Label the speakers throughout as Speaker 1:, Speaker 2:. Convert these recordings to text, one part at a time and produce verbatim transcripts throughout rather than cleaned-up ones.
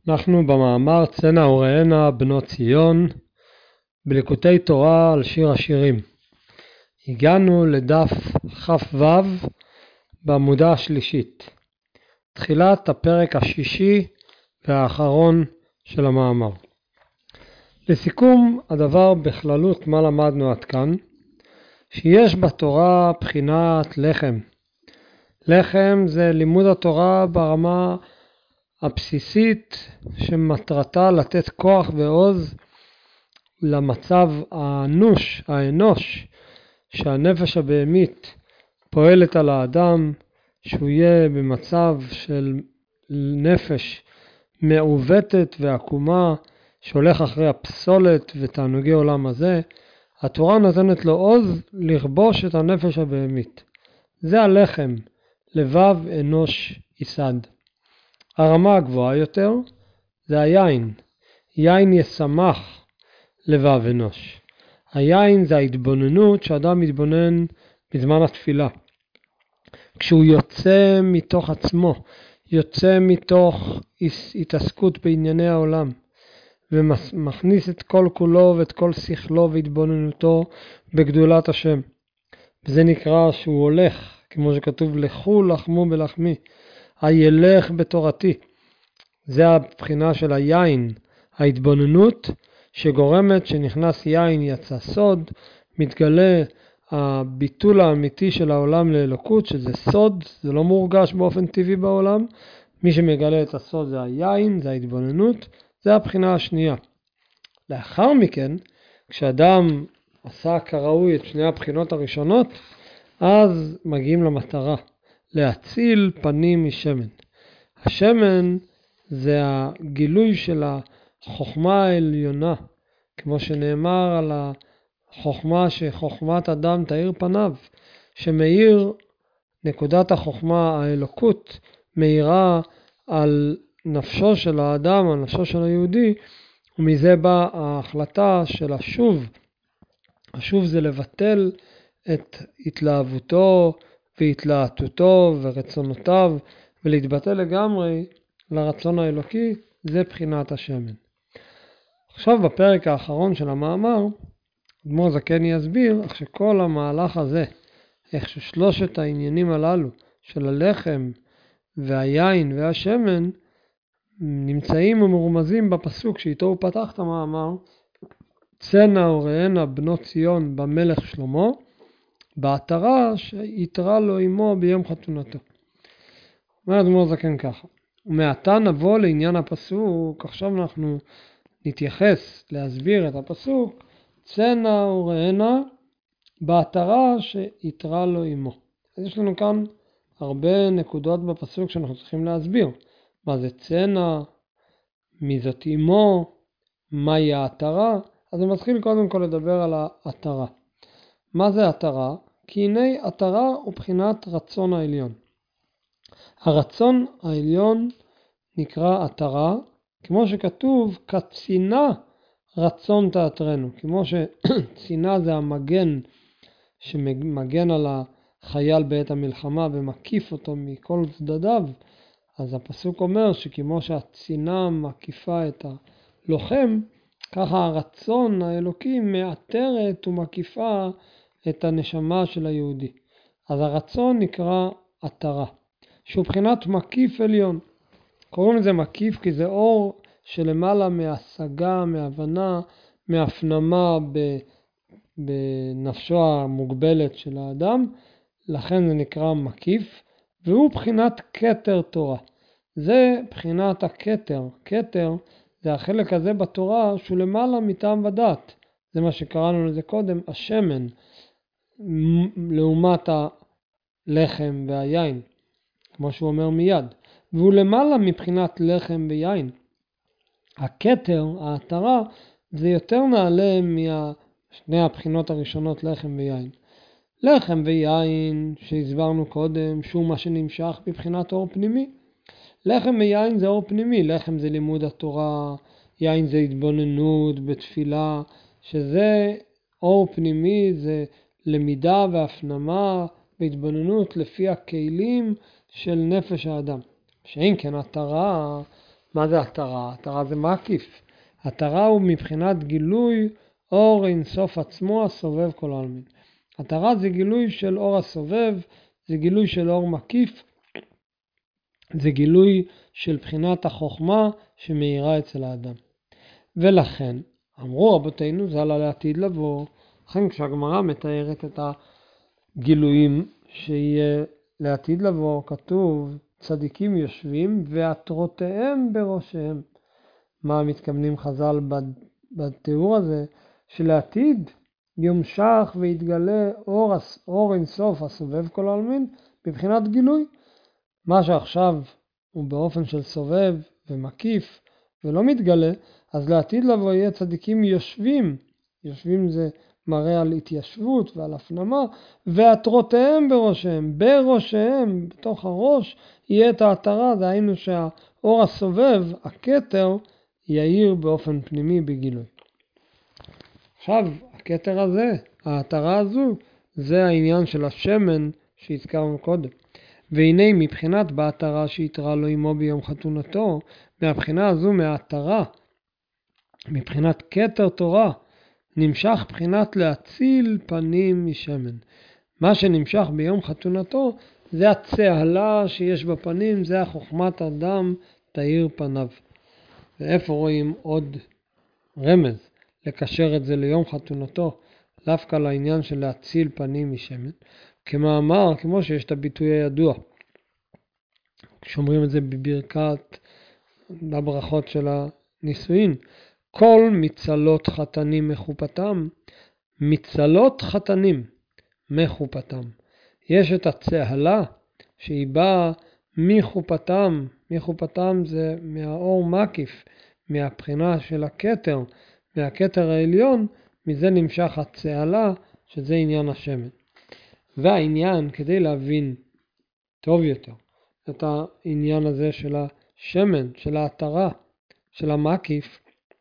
Speaker 1: אנחנו במאמר צנע וראנה בנות ציון בליקוטי תורה על שיר השירים. הגענו לדף כ"ו בעמודה השלישית, תחילת הפרק השישי והאחרון של המאמר. לסיכום הדבר בכללות מה למדנו עד כאן, שיש בתורה בחינת לחם. לחם זה לימוד התורה ברמה הבסיסית שמטרתה לתת כוח ועוז למצב האנוש, האנוש, שהנפש הבהמית פועלת על האדם, שהוא יהיה במצב של נפש מעוותת ועקומה, שהולך אחרי הפסולת ותענוגי עולם הזה. התורה נותנת לו עוז לכבוש את הנפש הבהמית. זה הלחם, לבב אנוש יסד. הרמה הגבוהה יותר זה היין. יין ישמח לבב אנוש. היין זה ההתבוננות שאדם מתבונן בזמן התפילה. כשהוא יוצא מתוך עצמו, יוצא מתוך התעסקות בענייני העולם, ומכניס את כל כולו ואת כל שכלו והתבוננותו בגדולת השם. וזה נקרא שהוא הולך, כמו שכתוב, לכו לחמו בלחמי, הילך בתורתי. זה הבחינה של היין, ההתבוננות שגורמת שנכנס יין יצא סוד, מתגלה הביטול האמיתי של העולם לאלוקות, שזה סוד, זה לא מורגש באופן טבעי בעולם. מי שמגלה את הסוד זה היין, זה ההתבוננות, זה הבחינה השנייה. לאחר מכן, כשאדם עשה כראוי את שני הבחינות הראשונות, אז מגיעים למטרה, להציל פנים משמן. השמן זה הגילוי של החוכמה העליונה, כמו שנאמר על החוכמה שחוכמת אדם תאיר פניו, שמאיר נקודת החוכמה האלוקות, מאירה על נפשו של האדם, על נפשו של היהודי, ומזה באה ההחלטה של השוב. השוב זה לבטל את התלהבותו והתלהטותו ורצונותיו, ולהתבטל לגמרי לרצון האלוקי, זה בחינת השמן. עכשיו בפרק האחרון של המאמר, אדמו"ר זקן יסביר איך שכל המהלך הזה, איך ששלושת העניינים הללו של הלחם והיין והשמן, נמצאים ומרומזים בפסוק שאיתו הוא פתח את המאמר, צנע וראנה בנות ציון במלך שלמה, בעטרה שיתרה לו עמו ביום חתונתו. אומר אדמו"ר זקן ככה, ומעתה נבוא לעניין הפסוק. עכשיו אנחנו נתייחס להסביר את הפסוק, צנע וראנה בעטרה שיתרה לו עמו. אז יש לנו כאן הרבה נקודות בפסוק שאנחנו צריכים להסביר. מה זה צנע, מי זאת עמו, מהי העטרה. אז אני מתחיל קודם כל לדבר על העטרה. מה זה עטרה? כי הנה עטרה הוא בחינת רצון העליון. הרצון העליון נקרא עטרה, כמו שכתוב, כצינה רצון תעטרנו. כמו שצינה זה המגן שמגן על החייל בעת המלחמה ומקיף אותו מכל צדדיו, אז הפסוק אומר שכמו שהצינה מקיפה את הלוחם, ככה הרצון האלוקי מעטרת ומקיפה את הנשמה של היהודי. אז הרצון נקרא עטרה, שהוא בחינת מקיף עליון. קוראים לזה מקיף כי זה אור שלמעלה מהשגה, מהבנה, מהפנמה בנפשו המוגבלת של האדם, לכן זה נקרא מקיף, והוא בחינת כתר תורה. זה בחינת הכתר. כתר זה החלק הזה בתורה שהוא למעלה מטעם ודעת. זה מה שקראנו לזה קודם, השמן, לעומת הלחם והיין, כמו שהוא אומר מיד. והוא למעלה מבחינת לחם ויין. הכתר, העטרה, זה יותר נעלה משני הבחינות הראשונות, לחם ויין. לחם ויין שהסברנו קודם, שהוא מה שנמשך בבחינת אור פנימי. לחם ויין זה אור פנימי, לחם זה לימוד התורה, יין זה התבוננות בתפילה, שזה אור פנימי, זה למידה והפנמה והתבוננות לפי הכלים של נפש האדם. שאין כן עטרה, מה זה התרה? התרה זה מקיף. התרה הוא מבחינת גילוי אור אינסוף עצמו הסובב כל העלמין. התרה זה גילוי של אור הסובב, זה גילוי של אור מקיף, זה גילוי של בחינת החוכמה שמאירה אצל האדם. ולכן, אמרו רבותינו, זה עלה לעתיד לבוא, לכן כשהגמרא מתארת את הגילויים שיהיה לעתיד לבוא, כתוב, צדיקים יושבים ועטרותיהם בראשיהם. מה מתכוונים חז"ל בתיאור הזה? שלעתיד יומשך ויתגלה אור, אור אינסוף הסובב כל העלמין בבחינת גילוי. מה שעכשיו הוא באופן של סובב ומקיף ולא מתגלה, אז לעתיד לבוא יהיה צדיקים יושבים. יושבים זה מראה על התיישבות ועל הפנמה, ועטרותיהם בראשיהם, בראשיהם, בתוך הראש, יהיה את העטרה, דהיינו שהאור הסובב, הכתר, יאיר באופן פנימי בגילוי. עכשיו, הכתר הזה, העטרה הזו, זה העניין של השמן שהזכרנו קודם. והנה מבחינת בעטרה שהתרה לו עמו ביום חתונתו, מהבחינה הזו מהעטרה, מבחינת כתר תורה, נמשך בחינת להציל פנים משמן. מה שנמשך ביום חתונתו זה הצהלה שיש בפנים, זה החוכמת אדם תאיר פניו. ואיפה רואים עוד רמז לקשר את זה ליום חתונתו, דווקא לעניין של להציל פנים משמן? כמאמר, כמו שיש את הביטוי הידוע, כשאומרים את זה בברכת, בברכות של הנישואין, כל מצלות חתנים מחופתם, מצלות חתנים מחופתם. יש את הצהלה שהיא באה מחופתם, מחופתם זה מהאור מקיף, מהבחינה של הכתר, מהכתר העליון, מזה נמשך הצהלה שזה עניין השמן. והעניין, כדי להבין טוב יותר את העניין הזה של השמן, של העטרה, של המקיף,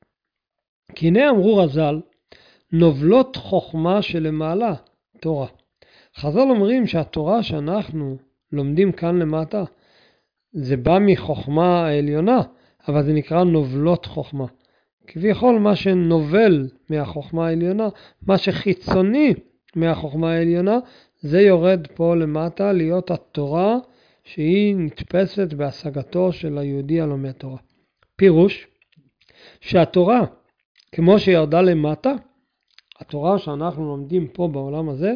Speaker 1: כי הנה אמרו רז"ל, נובלות חוכמה שלמעלה, תורה. חז"ל אומרים שהתורה שאנחנו לומדים כאן למטה, זה בא מחוכמה העליונה, אבל זה נקרא נובלות חוכמה. כביכול מה שנובל מהחוכמה העליונה, מה שחיצוני מהחוכמה העליונה, זה יורד פה למטה להיות התורה שהיא נתפסת בהשגתו של היהודי הלומד תורה. פירוש שהתורה, כמו שירדה למטה, התורה שאנחנו לומדים פה בעולם הזה,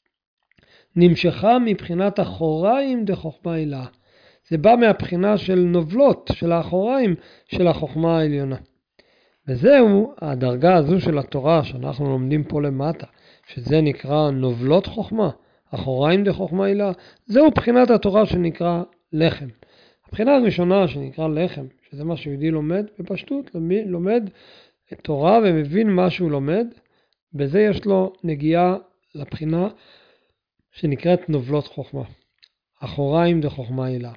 Speaker 1: נמשכה מבחינת אחוריים דחוכמה עילה. זה בא מהבחינה של נובלות, של האחוריים של החוכמה העליונה. וזהו הדרגה הזו של התורה שאנחנו לומדים פה למטה, שזה נקרא נובלות חוכמה, אחוריים דחוכמה עילה, זהו בחינת התורה שנקרא לחם. הבחינה הראשונה שנקרא לחם, שזה מה שיהודי לומד בפשטות, לומד את תורה ומבין מה שהוא לומד, בזה יש לו נגיעה לבחינה שנקראת נובלות חוכמה, אחוריים דחוכמה עילה.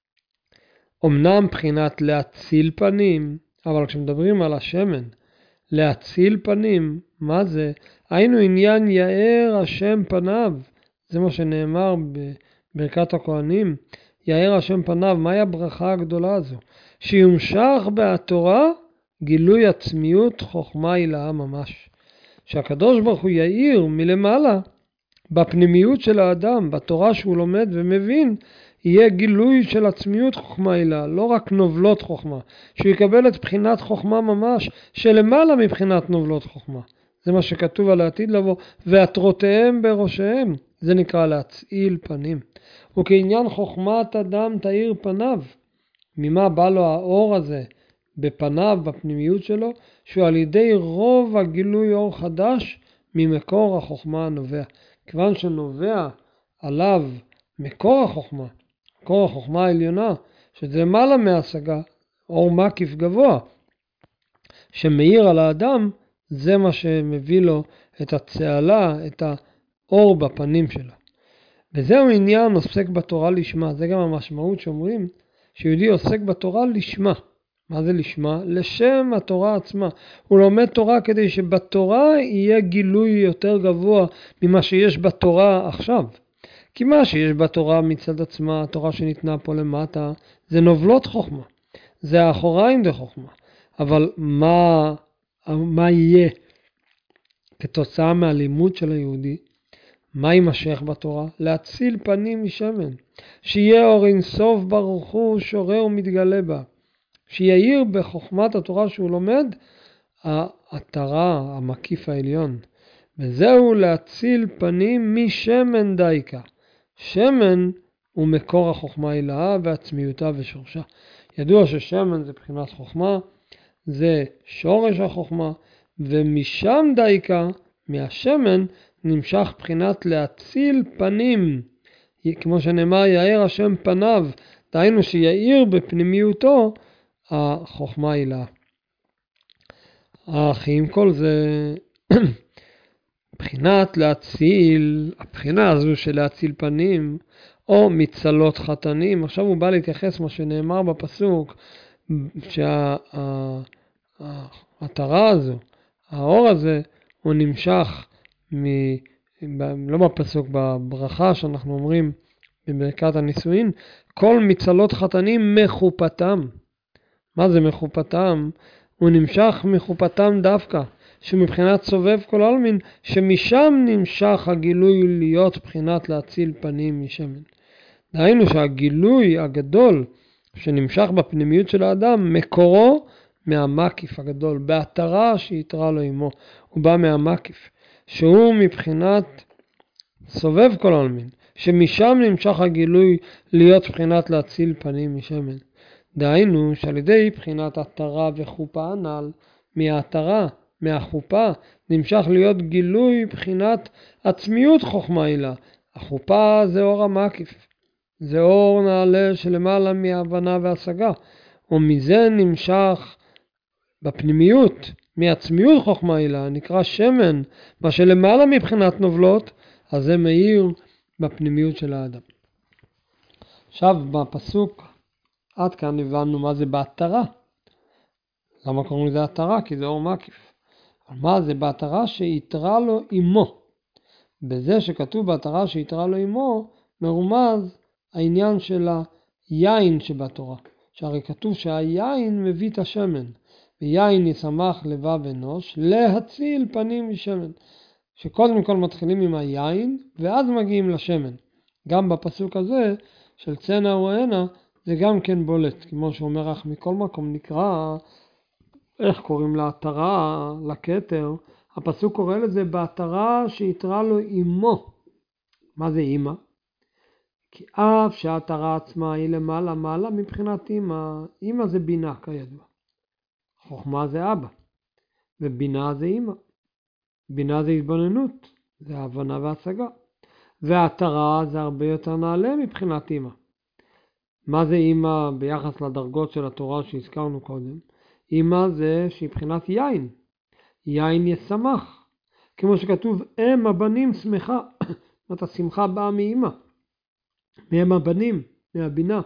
Speaker 1: אמנם בחינת להציל פנים, אבל כשמדברים על השמן, להציל פנים, מה זה? היינו עניין יאר השם פניו, זה מה שנאמר בברכת הכהנים, יאר השם פניו, מהי הברכה הגדולה הזו? שיומשך בתורה גילוי עצמיות חוכמה עילה ממש. שהקדוש ברוך הוא יאיר מלמעלה, בפנימיות של האדם, בתורה שהוא לומד ומבין, יהיה גילוי של עצמיות חוכמה עילה, לא רק נובלות חוכמה, שהוא יקבל את בחינת חוכמה ממש, שלמעלה מבחינת נובלות חוכמה. זה מה שכתוב על העתיד לבוא, ועטרותיהם בראשיהם, זה נקרא להצעיל פנים. וכעניין חוכמת אדם תאיר פניו, ממה בא לו האור הזה בפניו, בפנימיות שלו, שהוא על ידי רוב הגילוי אור חדש ממקור החוכמה הנובע. כיוון שנובע עליו מקור החוכמה, מקור החוכמה העליונה, שזה מעלה מהשגה, אור מקיף גבוה, שמאיר על האדם, זה מה שמביא לו את הצהלה, את האור בפנים שלו. וזהו עניין עוסק בתורה לשמה, זה גם המשמעות שאומרים, שיהודי עוסק בתורה לשמה. מה זה לשמה? לשם התורה עצמה. הוא לומד תורה כדי שבתורה יהיה גילוי יותר גבוה ממה שיש בתורה עכשיו. כי מה שיש בתורה מצד עצמה, התורה שניתנה פה למטה, זה נובלות חוכמה. זה האחוריים דחוכמה. אבל מה, מה יהיה כתוצאה מהלימוד של היהודי? מה יימשך בתורה? להציל פנים משמן. שיהיה אור אינסוף ברוך הוא שורה ומתגלה בה. שיעיר בחוכמת התורה שהוא לומד, העטרה, המקיף העליון. וזהו להציל פנים משמן דייקה. שמן הוא מקור החוכמה הילאה ועצמיותה ושורשה. ידוע ששמן זה בחינת חוכמה, זה שורש החוכמה, ומשם דייקה, מהשמן, נמשך בחינת להציל פנים. כמו שנאמר, יאיר השם פניו, דהיינו שיאיר בפנימיותו החוכמה הילאה. אך עם כל זה, בחינת להציל, הבחינה הזו של להציל פנים, או מצלות חתנים. עכשיו הוא בא להתייחס מה שנאמר בפסוק, שהמטרה הזו, האור הזה, הוא נמשך, מ, לא בפסוק, בברכה שאנחנו אומרים בברכת הנישואין, כל מצלות חתנים מחופתם. מה זה מחופתם? הוא נמשך מחופתם דווקא, שמבחינת סובב כל העלמין, שמשם נמשך הגילוי להיות בחינת להציל פנים משמן. דהיינו שהגילוי הגדול שנמשך בפנימיות של האדם, מקורו מהמקיף הגדול, בהתרה שיתרה לו עמו, הוא בא מהמקיף, שהוא מבחינת סובב כל העלמין, שמשם נמשך הגילוי להיות בחינת להציל פנים משמן. דהיינו שעל ידי בחינת התרה וחופה הנ"ל, מההתרה, מהחופה, נמשך להיות גילוי בחינת עצמיות חוכמה הילאה. החופה זה אור המקיף, זה אור נעלה שלמעלה מהבנה והשגה, ומזה נמשך בפנימיות, מעצמיות חוכמה הילאה, נקרא שמן, מה שלמעלה מבחינת נובלות, אז זה מאיר בפנימיות של האדם. עכשיו בפסוק, עד כאן הבנו מה זה בהתרה. למה קוראים לזה התרה? כי זה אור מקיף. אבל מה זה בהתרה? שיתרה לו עמו. בזה שכתוב בהתרה שיתרה לו עמו, מרומז העניין של היין שבתורה. שהרי כתוב שהיין מביא את השמן. ויין ישמח לבב אנוש להציל פנים משמן. שקודם כל מתחילים עם היין ואז מגיעים לשמן. גם בפסוק הזה של צנע ורענה זה גם כן בולט. כמו שאומר אך מכל מקום נקרא, איך קוראים להתרה, לכתר, הפסוק קורא לזה בהתרה שיתרה לו עמו. מה זה עמה? כי אף שההתרה עצמה היא למעלה מעלה מבחינת עמה. עמה זה בינה כידוע. חוכמה זה אבא. ובינה זה עמה. בינה זה התבוננות. זה הבנה והשגה. וההתרה זה הרבה יותר נעלה מבחינת עמה. מה זה עמה ביחס לדרגות של התורה שהזכרנו קודם? עמה זה שהיא בחינת יין. יין ישמח. כמו שכתוב, הם הבנים שמחה. זאת השמחה באה מאמא. מהם הבנים, מהבינה.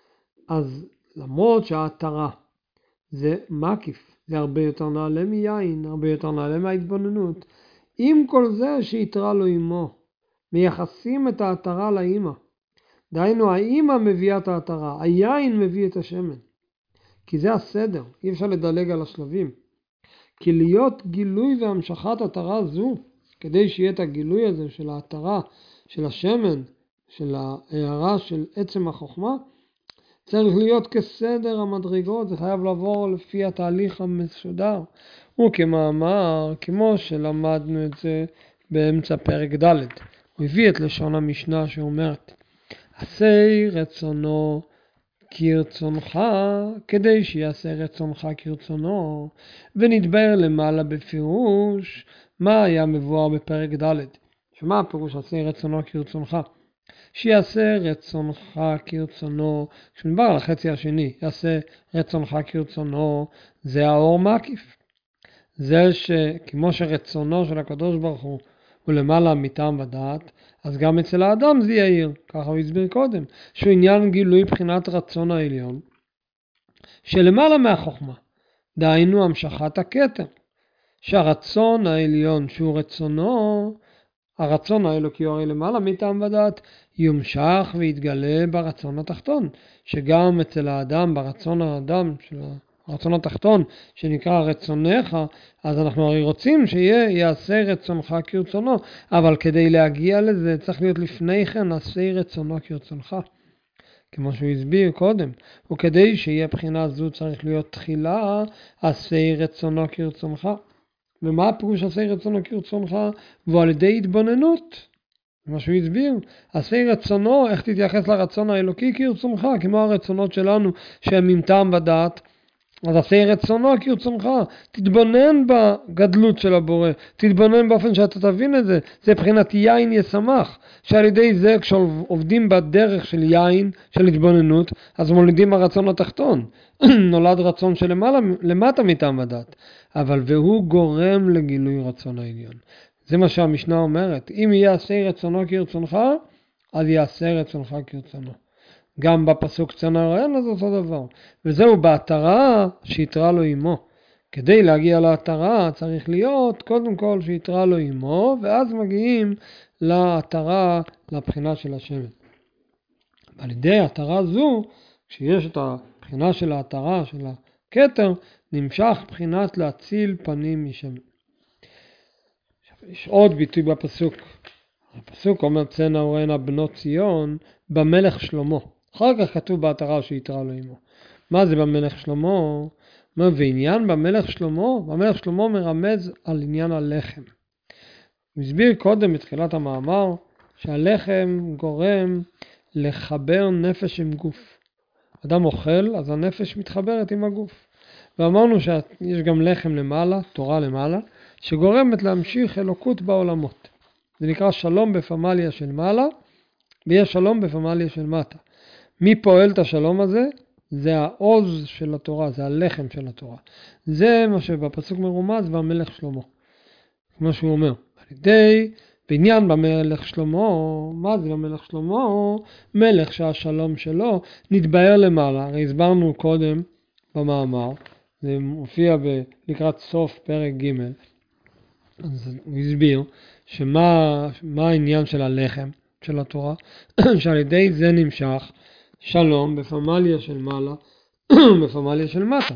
Speaker 1: אז למרות שההתרה זה מקיף, זה הרבה יותר נעלה מיין, הרבה יותר נעלה מההתבוננות. עם כל זה שיתרה לו עמו, מייחסים את ההתרה לאמא. דהיינו, האמא מביאה את ההתרה, היין מביא את השמן. כי זה הסדר, אי אפשר לדלג על השלבים. כי להיות גילוי והמשכת התרה זו, כדי שיהיה את הגילוי הזה של ההתרה, של השמן, של ההערה של עצם החוכמה, צריך להיות כסדר המדרגות, זה חייב לעבור לפי התהליך המסודר. וכמאמר, כמו שלמדנו את זה באמצע פרק ד', הוא הביא את לשון המשנה שאומרת, עשה רצונו כרצונך, כדי שיעשה רצונך כרצונו, ונדבר למעלה בפירוש מה היה מבואר בפרק ד'. שמה הפירוש עשה רצונו כרצונך? שיעשה רצונך כרצונו, כשנדבר על החצי השני, יעשה רצונך כרצונו, זה האור מקיף. זה שכמו שרצונו של הקדוש ברוך הוא הוא למעלה מטעם ודעת, אז גם אצל האדם זה יאיר, ככה הוא הסביר קודם, שהוא עניין גילוי בחינת רצון העליון, שלמעלה מהחוכמה, דהיינו המשכת הכתר, שהרצון העליון שהוא רצונו, הרצון האלוקי הרי למעלה מטעם ודעת יומשך ויתגלה ברצון התחתון, שגם אצל האדם, ברצון האדם של הרצון התחתון, שנקרא רצונך, אז אנחנו הרי רוצים שיהיה יעשה רצונך כרצונו, אבל כדי להגיע לזה צריך להיות לפני כן עשה רצונו כרצונך. כמו שהוא הסביר קודם, וכדי שיהיה בחינה זו צריך להיות תחילה עשה רצונו כרצונך. ומה הפירוש עשה רצונו כרצונך? ועל ידי התבוננות, מה שהוא הסביר, עשה רצונו, איך תתייחס לרצון האלוקי כרצונך, כמו הרצונות שלנו שהם עם טעם ודעת, אז עשה רצונו כרצונך, תתבונן בגדלות של הבורא, תתבונן באופן שאתה תבין את זה, זה בחינת יין ישמח, שעל ידי זה כשעובדים בדרך של יין, של התבוננות, אז מולידים הרצון התחתון, נולד רצון שלמעלה, למטה מטעם ודעת, אבל והוא גורם לגילוי רצון העליון. זה מה שהמשנה אומרת, אם יעשה רצונו כרצונך, אז יעשה רצונך כרצונו. גם בפסוק צנע ראיין אז אותו דבר. וזהו בהתרה שיתרה לו עמו. כדי להגיע להתרה צריך להיות קודם כל שיתרה לו עמו, ואז מגיעים להתרה, לבחינה של השמן. ועל ידי התרה זו, כשיש את הבחינה של ההתרה, של הכתר, נמשך בחינת להציל פנים משמן. יש עוד ביטוי בפסוק. הפסוק אומר צנע ראיין בנות ציון במלך שלמה. אחר כך כתוב בהתרה שיתרה לו עמו. מה זה במלך שלמה? מה ועניין במלך שלמה? במלך שלמה מרמז על עניין הלחם. הוא הסביר קודם בתחילת המאמר שהלחם גורם לחבר נפש עם גוף. אדם אוכל אז הנפש מתחברת עם הגוף. ואמרנו שיש גם לחם למעלה, תורה למעלה, שגורמת להמשיך אלוקות בעולמות. זה נקרא שלום בפמליה של מעלה, ויש שלום בפמליה של מטה. מי פועל את השלום הזה? זה העוז של התורה, זה הלחם של התורה. זה מה שבפסוק מרומז במלך שלמה. כמו שהוא אומר, על ידי בעניין במלך שלמה, מה זה במלך שלמה? מלך שהשלום שלו נתבהר למעלה. הרי הסברנו קודם במאמר, זה מופיע ב- לקראת סוף פרק ג', אז הוא הסביר שמה מה העניין של הלחם של התורה, שעל ידי זה נמשך שלום בפמליה של מעלה בפמליה של מטה.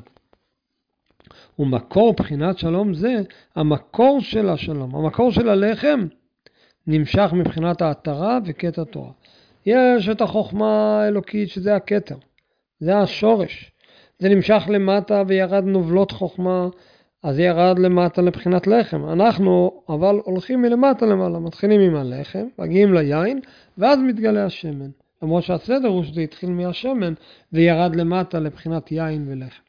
Speaker 1: ומקור בחינת שלום זה המקור של השלום, המקור של הלחם נמשך מבחינת ההתרה וכתר תורה. יש את החוכמה האלוקית שזה הכתר, זה השורש, זה נמשך למטה וירד נובלות חוכמה, אז זה ירד למטה לבחינת לחם. אנחנו אבל הולכים מלמטה למעלה, מתחילים עם הלחם, מגיעים ליין ואז מתגלה השמן. למרות שהסדר הוא שזה התחיל מהשמן וירד למטה לבחינת יין ולחם.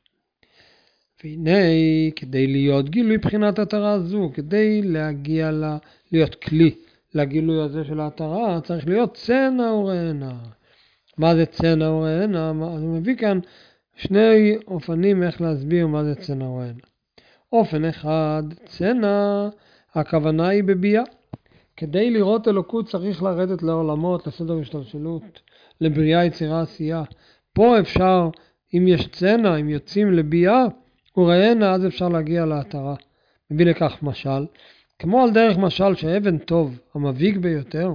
Speaker 1: והנה כדי להיות גילוי בחינת התרה זו, כדי להגיע לה, להיות כלי לגילוי הזה של ההתרה, צריך להיות צנע וראינה. מה זה צנע וראינה? אני מביא כאן שני אופנים איך להסביר מה זה צנע וראינה. אופן אחד, צנע, הכוונה היא בביאה. כדי לראות אלוקות צריך לרדת לעולמות, לסדר השתלשלות, לבריאה, יצירה, עשייה. פה אפשר, אם יש צנע, אם יוצאים לביאה, וראינה, אז אפשר להגיע להתרה. מביא לכך משל, כמו על דרך משל שאבן טוב, המביק ביותר,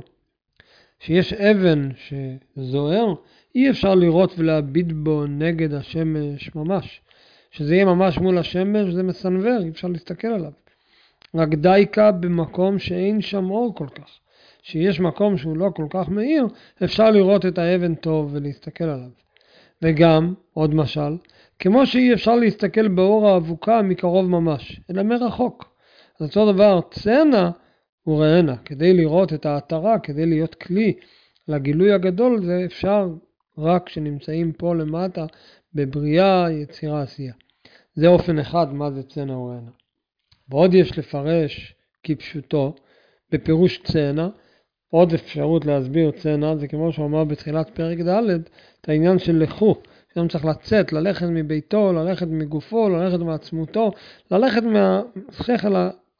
Speaker 1: שיש אבן שזוהר, אי אפשר לראות ולהביט בו נגד השמש ממש. שזה יהיה ממש מול השמש, זה מסנבר, אי אפשר להסתכל עליו. רק דייקה במקום שאין שם אור כל כך. שיש מקום שהוא לא כל כך מאיר, אפשר לראות את האבן טוב ולהסתכל עליו. וגם, עוד משל, כמו שאי אפשר להסתכל באור האבוקה מקרוב ממש, אלא מרחוק. אז אותו דבר, צנע וראינה, כדי לראות את ההתרה, כדי להיות כלי לגילוי הגדול, זה אפשר רק שנמצאים פה למטה, בבריאה, יצירה, עשייה. זה אופן אחד, מה זה צנע וראינה. ועוד יש לפרש כפשוטו, בפירוש צנע, עוד אפשרות להסביר צנע, זה כמו שאומר בתחילת פרק ד' את העניין של לכו, שאדם צריך לצאת, ללכת מביתו, ללכת מגופו, ללכת מעצמותו, ללכת מהשכל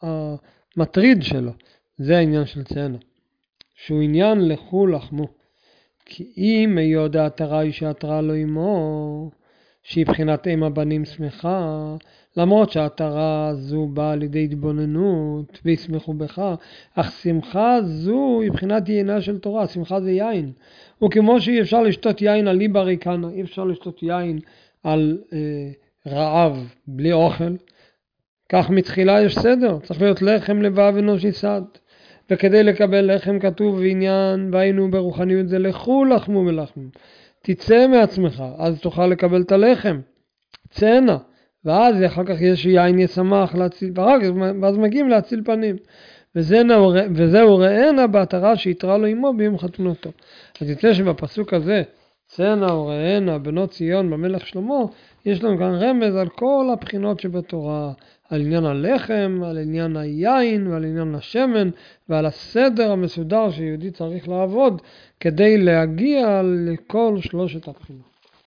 Speaker 1: המטריד שלו. זה העניין של צנע, שהוא עניין לכו לחמו. כי אם יודע התרה היא שהתרה לו עמו, שהיא בחינת אם הבנים שמחה, למרות שהעטרה הזו באה על ידי התבוננות וישמחו בך, אך שמחה זו היא בחינת יינה של תורה, שמחה זה יין. וכמו שאי אפשר לשתות יין על ליבה ריקנה, אי אפשר לשתות יין על אה, רעב בלי אוכל, כך מתחילה יש סדר, צריך להיות לחם לבב אנושי סד. וכדי לקבל לחם כתוב בעניין והיינו ברוחניות זה לכו לחמו ולחמו. תצא מעצמך, אז תוכל לקבל את הלחם. צאנה. ואז אחר כך יש יין ישמח להציל, ואז מגיעים להציל פנים. וזה נאור, וזהו ראינה בעטרה שיתרה לו עמו ביום חתונתו. אז יצא שבפסוק הזה, צאנה וראינה בנות ציון במלך שלמה, יש לנו כאן רמז על כל הבחינות שבתורה, על עניין הלחם, על עניין היין ועל עניין השמן ועל הסדר המסודר שיהודי צריך לעבוד כדי להגיע לכל שלושת הבחינות.